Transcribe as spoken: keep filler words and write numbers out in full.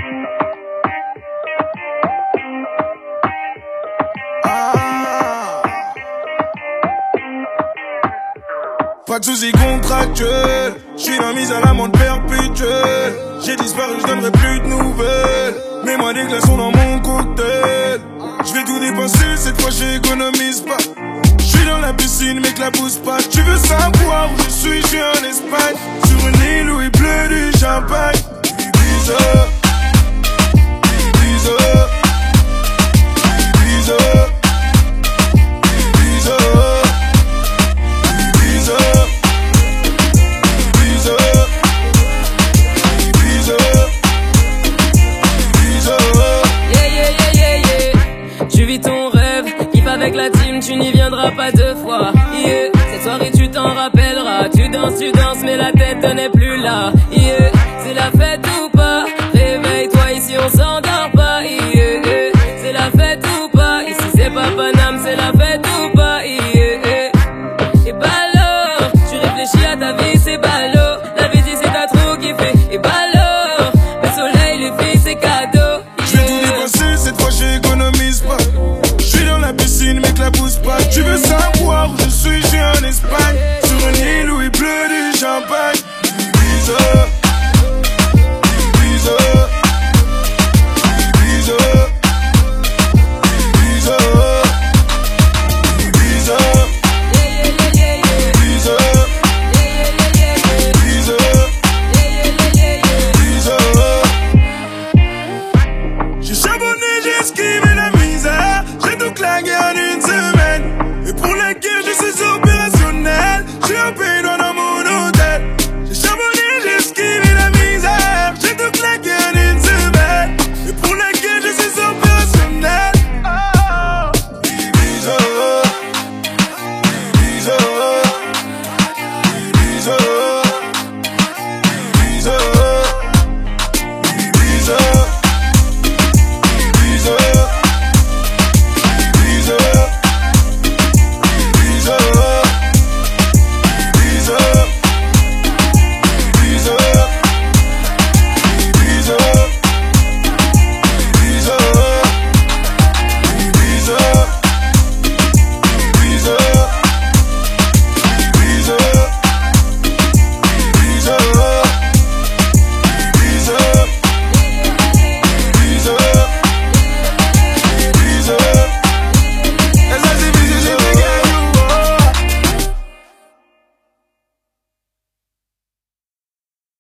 Pas de soucis contractuels, j'suis la mise à l'amende perpétuelle. J'ai disparu, j'donnerai plus de nouvelles. Mets-moi des glaçons dans mon cocktail. J'vais tout dépenser, cette fois j'économise pas. J'suis dans la piscine, mais que la pousse pas. Tu veux savoir où je suis, j'suis en Espagne. Sur une île où il pleut du champagne. Ibiza, Ibiza, Ibiza, Ibiza, Ibiza, Ibiza, Ibiza, Ibiza. Yeah, yeah, yeah, yeah, yeah. Tu vis ton rêve, kiffe avec la team, tu n'y viendras pas deux fois. Yeah, cette soirée tu t'en rappelleras. Tu danses, tu danses, mais la tête n'est plus.